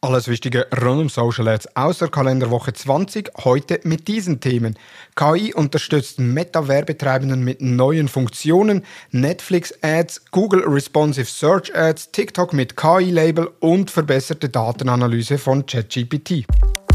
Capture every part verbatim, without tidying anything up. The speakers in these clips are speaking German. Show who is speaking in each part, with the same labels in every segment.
Speaker 1: Alles Wichtige rund um Social Ads aus der Kalenderwoche zwanzig, heute mit diesen Themen. K I unterstützt Meta-Werbetreibenden mit neuen Funktionen, Netflix-Ads, Google Responsive Search Ads, TikTok mit K I-Label und verbesserte Datenanalyse von ChatGPT.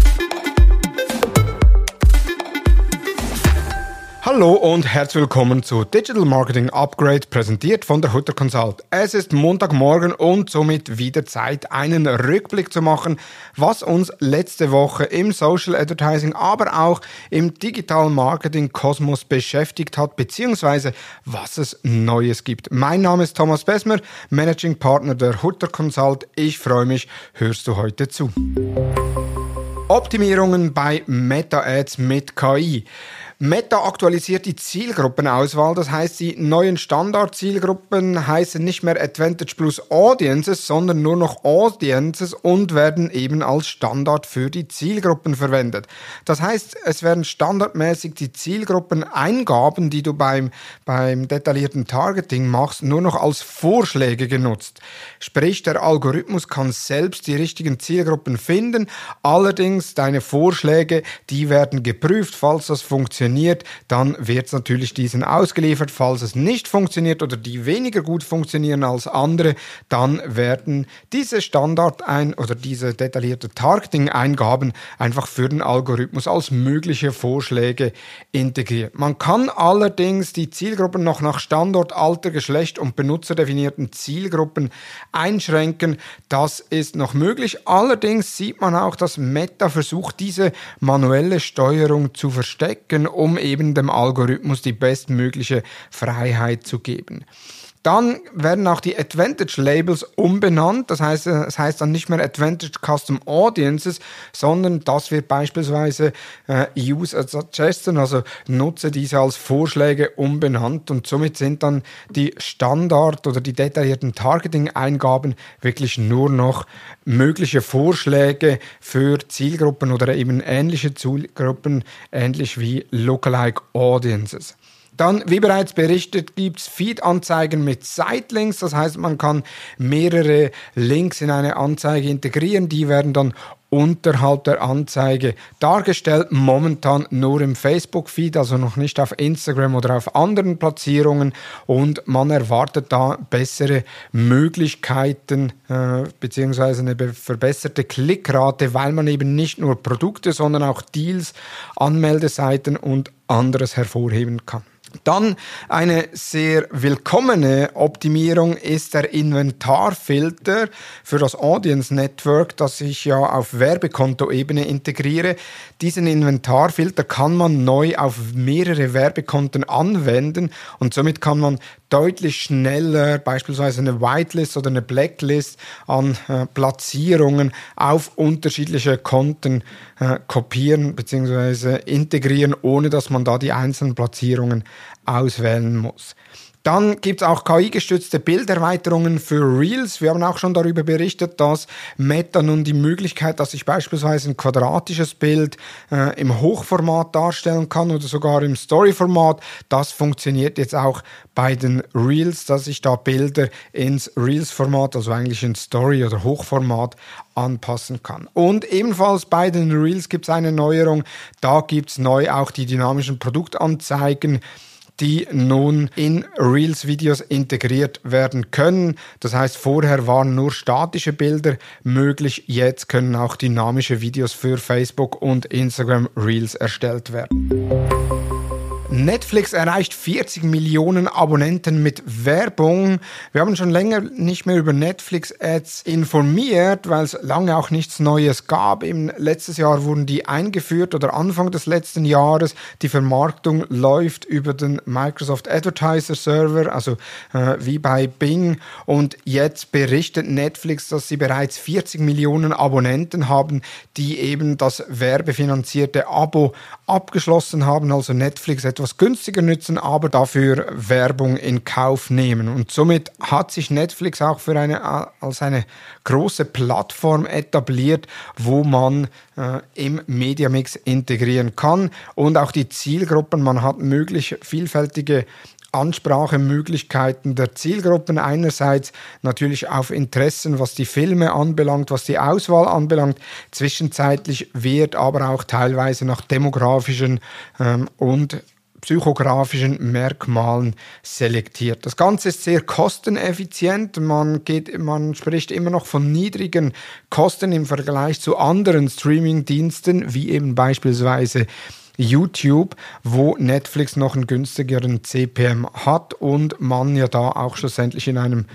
Speaker 1: Hallo und herzlich willkommen zu Digital Marketing Upgrade, präsentiert von der Hutter Consult. Es ist Montagmorgen und somit wieder Zeit, einen Rückblick zu machen, was uns letzte Woche im Social Advertising, aber auch im Digital Marketing Kosmos beschäftigt hat, beziehungsweise was es Neues gibt. Mein Name ist Thomas Besmer, Managing Partner der Hutter Consult. Ich freue mich, hörst du heute zu. Optimierungen bei Meta-Ads mit K I. Meta aktualisiert die Zielgruppenauswahl, das heißt, die neuen Standard-Zielgruppen heißen nicht mehr Advantage plus Audiences, sondern nur noch Audiences und werden eben als Standard für die Zielgruppen verwendet. Das heißt, es werden standardmäßig die Zielgruppeneingaben, die du beim, beim detaillierten Targeting machst, nur noch als Vorschläge genutzt. Sprich, der Algorithmus kann selbst die richtigen Zielgruppen finden, allerdings deine Vorschläge, die werden geprüft, falls das funktioniert. Dann wird es natürlich diesen ausgeliefert. Falls es nicht funktioniert oder die weniger gut funktionieren als andere, dann werden diese Standard- ein oder diese detaillierte Targeting-Eingaben einfach für den Algorithmus als mögliche Vorschläge integriert. Man kann allerdings die Zielgruppen noch nach Standort, Alter, Geschlecht und benutzerdefinierten Zielgruppen einschränken. Das ist noch möglich. Allerdings sieht man auch, dass Meta versucht, diese manuelle Steuerung zu verstecken, um eben dem Algorithmus die bestmögliche Freiheit zu geben. Dann werden auch die Advantage-Labels umbenannt. Das heißt, es heißt dann nicht mehr Advantage Custom Audiences, sondern das wird beispielsweise äh, Use as Suggestion, also nutze diese als Vorschläge, umbenannt. Und somit sind dann die Standard- oder die detaillierten Targeting-Eingaben wirklich nur noch mögliche Vorschläge für Zielgruppen oder eben ähnliche Zielgruppen, ähnlich wie Lookalike Audiences. Dann, wie bereits berichtet, gibt's Feed-Anzeigen mit Sitelinks. Das heißt, man kann mehrere Links in eine Anzeige integrieren. Die werden dann unterhalb der Anzeige dargestellt. Momentan nur im Facebook-Feed, also noch nicht auf Instagram oder auf anderen Platzierungen. Und man erwartet da bessere Möglichkeiten äh, beziehungsweise eine be- verbesserte Klickrate, weil man eben nicht nur Produkte, sondern auch Deals, Anmeldeseiten und anderes hervorheben kann. Dann eine sehr willkommene Optimierung ist der Inventarfilter für das Audience Network, das ich ja auf Werbekontoebene integriere. Diesen Inventarfilter kann man neu auf mehrere Werbekonten anwenden und somit kann man deutlich schneller beispielsweise eine Whitelist oder eine Blacklist an äh, Platzierungen auf unterschiedliche Konten äh, kopieren bzw. integrieren, ohne dass man da die einzelnen Platzierungen auswählen muss. Dann gibt es auch K I-gestützte Bilderweiterungen für Reels. Wir haben auch schon darüber berichtet, dass Meta nun die Möglichkeit, dass ich beispielsweise ein quadratisches Bild äh, im Hochformat darstellen kann oder sogar im Story-Format. Das funktioniert jetzt auch bei den Reels, dass ich da Bilder ins Reels-Format, also eigentlich in Story- oder Hochformat, anpassen kann. Und ebenfalls bei den Reels gibt es eine Neuerung. Da gibt es neu auch die dynamischen Produktanzeigen, die nun in Reels-Videos integriert werden können. Das heißt, vorher waren nur statische Bilder möglich, jetzt können auch dynamische Videos für Facebook und Instagram Reels erstellt werden. Netflix erreicht vierzig Millionen Abonnenten mit Werbung. Wir haben schon länger nicht mehr über Netflix-Ads informiert, weil es lange auch nichts Neues gab. Im letztes Jahr wurden die eingeführt oder Anfang des letzten Jahres. Die Vermarktung läuft über den Microsoft Advertiser Server, also äh, wie bei Bing. Und jetzt berichtet Netflix, dass sie bereits vierzig Millionen Abonnenten haben, die eben das werbefinanzierte Abo abgeschlossen haben, also Netflix etwas günstiger nützen, aber dafür Werbung in Kauf nehmen. Und somit hat sich Netflix auch für eine, als eine große Plattform etabliert, wo man äh, im Mediamix integrieren kann und auch die Zielgruppen, man hat möglich vielfältige Ansprachemöglichkeiten der Zielgruppen. Einerseits natürlich auf Interessen, was die Filme anbelangt, was die Auswahl anbelangt. Zwischenzeitlich wird aber auch teilweise nach demografischen ähm, und psychografischen Merkmalen selektiert. Das Ganze ist sehr kosteneffizient. Man geht, man spricht immer noch von niedrigen Kosten im Vergleich zu anderen Streaming-Diensten, wie eben beispielsweise YouTube, wo Netflix noch einen günstigeren C P M hat und man ja da auch schlussendlich in einem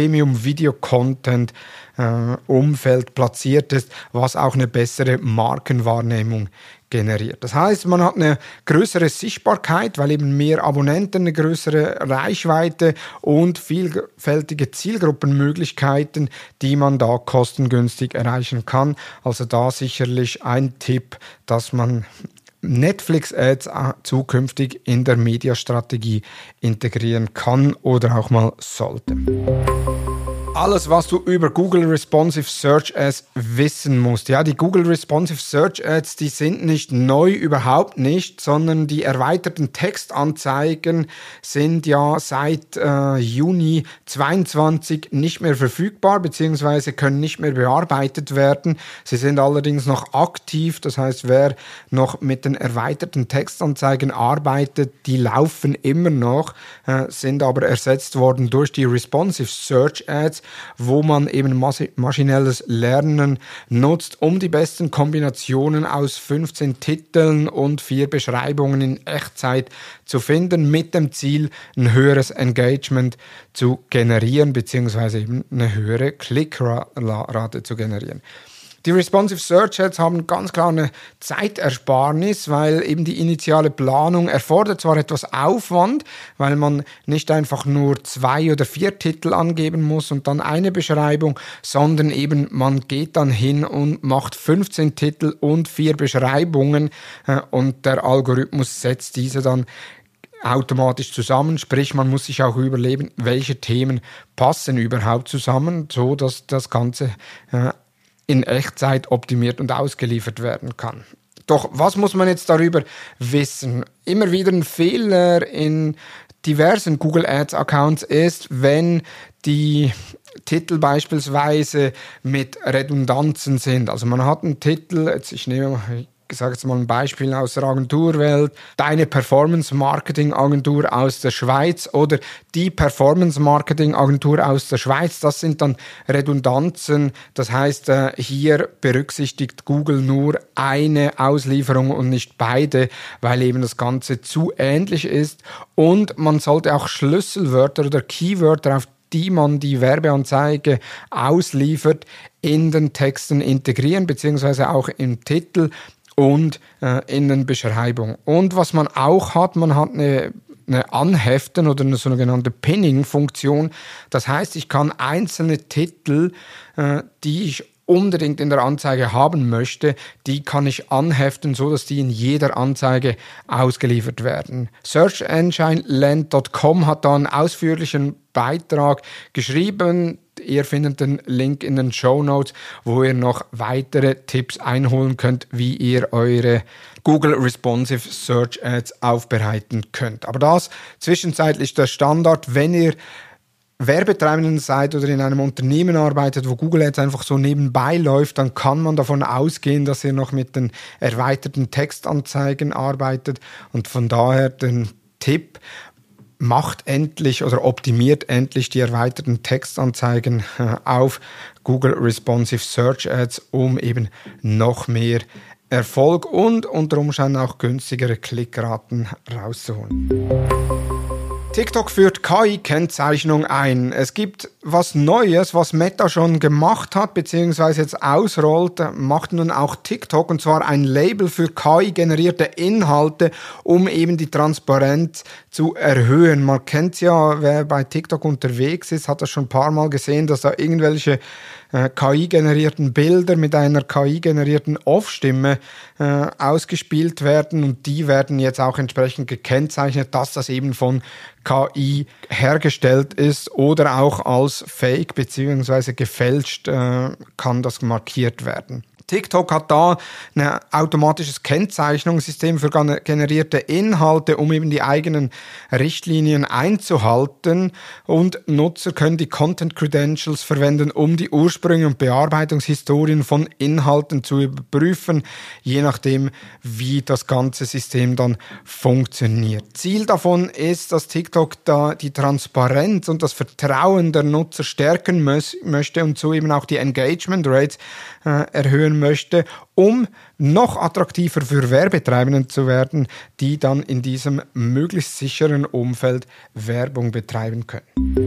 Speaker 1: Premium-Video-Content-Umfeld äh, platziert ist, was auch eine bessere Markenwahrnehmung generiert. Das heißt, man hat eine größere Sichtbarkeit, weil eben mehr Abonnenten, eine größere Reichweite und vielfältige Zielgruppenmöglichkeiten, die man da kostengünstig erreichen kann. Also da sicherlich ein Tipp, dass man Netflix-Ads zukünftig in der Mediastrategie integrieren kann oder auch mal sollte. Alles, was du über Google Responsive Search Ads wissen musst. Ja, die Google Responsive Search Ads, die sind nicht neu, überhaupt nicht, sondern die erweiterten Textanzeigen sind ja seit äh, Juni zweiundzwanzig nicht mehr verfügbar, beziehungsweise können nicht mehr bearbeitet werden. Sie sind allerdings noch aktiv, das heißt, wer noch mit den erweiterten Textanzeigen arbeitet, die laufen immer noch, äh, sind aber ersetzt worden durch die Responsive Search Ads, wo man eben maschinelles Lernen nutzt, um die besten Kombinationen aus fünfzehn Titeln und vier Beschreibungen in Echtzeit zu finden, mit dem Ziel, ein höheres Engagement zu generieren, beziehungsweise eben eine höhere Klickrate zu generieren. Die Responsive Search Ads haben ganz klar eine Zeitersparnis, weil eben die initiale Planung erfordert zwar etwas Aufwand, weil man nicht einfach nur zwei oder vier Titel angeben muss und dann eine Beschreibung, sondern eben man geht dann hin und macht fünfzehn Titel und vier Beschreibungen äh, und der Algorithmus setzt diese dann automatisch zusammen, sprich man muss sich auch überlegen, welche Themen passen überhaupt zusammen, so dass das Ganze äh, in Echtzeit optimiert und ausgeliefert werden kann. Doch was muss man jetzt darüber wissen? Immer wieder ein Fehler in diversen Google Ads Accounts ist, wenn die Titel beispielsweise mit Redundanzen sind. Also man hat einen Titel, jetzt ich nehme Ich sage jetzt mal ein Beispiel aus der Agenturwelt, deine Performance-Marketing-Agentur aus der Schweiz oder die Performance-Marketing-Agentur aus der Schweiz. Das sind dann Redundanzen. Das heißt, hier berücksichtigt Google nur eine Auslieferung und nicht beide, weil eben das Ganze zu ähnlich ist. Und man sollte auch Schlüsselwörter oder Keywörter, auf die man die Werbeanzeige ausliefert, in den Texten integrieren, beziehungsweise auch im Titel und äh, in den Beschreibungen. Und was man auch hat, man hat eine, eine Anheften oder eine sogenannte Pinning-Funktion. Das heißt, ich kann einzelne Titel, äh, die ich unbedingt in der Anzeige haben möchte, die kann ich anheften, so dass die in jeder Anzeige ausgeliefert werden. Search Engine Land Punkt com hat da einen ausführlichen Beitrag geschrieben. Ihr findet den Link in den Shownotes, wo ihr noch weitere Tipps einholen könnt, wie ihr eure Google Responsive Search Ads aufbereiten könnt. Aber das zwischenzeitlich der Standard, wenn ihr Werbetreibenden seid oder in einem Unternehmen arbeitet, wo Google Ads einfach so nebenbei läuft, dann kann man davon ausgehen, dass ihr noch mit den erweiterten Textanzeigen arbeitet und von daher den Tipp, macht endlich oder optimiert endlich die erweiterten Textanzeigen auf Google Responsive Search Ads, um eben noch mehr Erfolg und unter Umständen auch günstigere Klickraten rauszuholen. TikTok führt K I-Kennzeichnung ein. Es gibt was Neues, was Meta schon gemacht hat, beziehungsweise jetzt ausrollt, macht nun auch TikTok, und zwar ein Label für K I-generierte Inhalte, um eben die Transparenz zu erhöhen. Man kennt ja, wer bei TikTok unterwegs ist, hat das schon ein paar Mal gesehen, dass da irgendwelche äh, K I-generierten Bilder mit einer K I-generierten Off-Stimme äh, ausgespielt werden, und die werden jetzt auch entsprechend gekennzeichnet, dass das eben von K I hergestellt ist oder auch als Fake bzw. gefälscht äh, kann das markiert werden. TikTok hat da ein automatisches Kennzeichnungssystem für generierte Inhalte, um eben die eigenen Richtlinien einzuhalten, und Nutzer können die Content Credentials verwenden, um die Ursprünge und Bearbeitungshistorien von Inhalten zu überprüfen, je nachdem, wie das ganze System dann funktioniert. Ziel davon ist, dass TikTok da die Transparenz und das Vertrauen der Nutzer stärken mö- möchte und so eben auch die Engagement Rates äh, erhöhen möchte, um noch attraktiver für Werbetreibenden zu werden, die dann in diesem möglichst sicheren Umfeld Werbung betreiben können.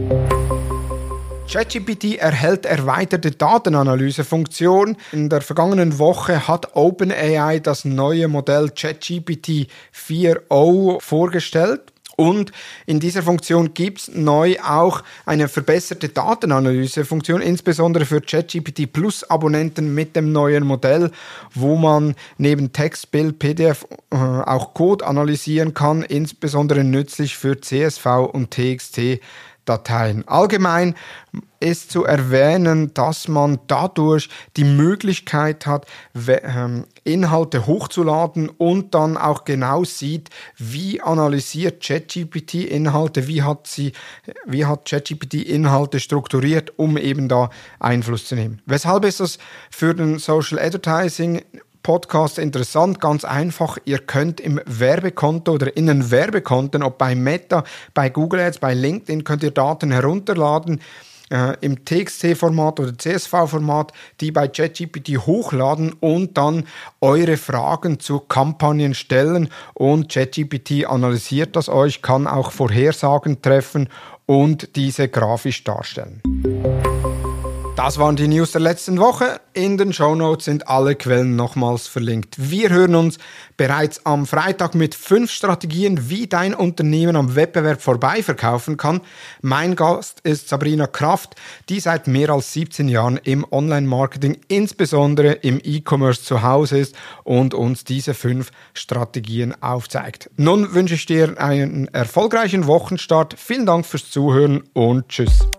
Speaker 1: ChatGPT erhält erweiterte Datenanalysefunktion. In der vergangenen Woche hat OpenAI das neue Modell ChatGPT vier Punkt null vorgestellt. Und in dieser Funktion gibt es neu auch eine verbesserte Datenanalysefunktion, insbesondere für ChatGPT Plus Abonnenten mit dem neuen Modell, wo man neben Text, Bild, P D F äh, auch Code analysieren kann, insbesondere nützlich für C S V und T X T Dateien. Allgemein ist zu erwähnen, dass man dadurch die Möglichkeit hat, Inhalte hochzuladen und dann auch genau sieht, wie analysiert ChatGPT Inhalte, wie hat sie, wie hat ChatGPT Inhalte strukturiert, um eben da Einfluss zu nehmen. Weshalb ist das für den Social Advertising Podcast interessant? Ganz einfach, ihr könnt im Werbekonto oder in den Werbekonten, ob bei Meta, bei Google Ads, bei LinkedIn, könnt ihr Daten herunterladen, äh, im T X T-Format oder C S V-Format, die bei ChatGPT hochladen und dann eure Fragen zu Kampagnen stellen, und ChatGPT analysiert das euch, kann auch Vorhersagen treffen und diese grafisch darstellen. Das waren die News der letzten Woche. In den Shownotes sind alle Quellen nochmals verlinkt. Wir hören uns bereits am Freitag mit fünf Strategien, wie dein Unternehmen am Wettbewerb vorbei verkaufen kann. Mein Gast ist Sabrina Kraft, die seit mehr als siebzehn Jahren im Online-Marketing, insbesondere im E-Commerce, zu Hause ist und uns diese fünf Strategien aufzeigt. Nun wünsche ich dir einen erfolgreichen Wochenstart. Vielen Dank fürs Zuhören und tschüss.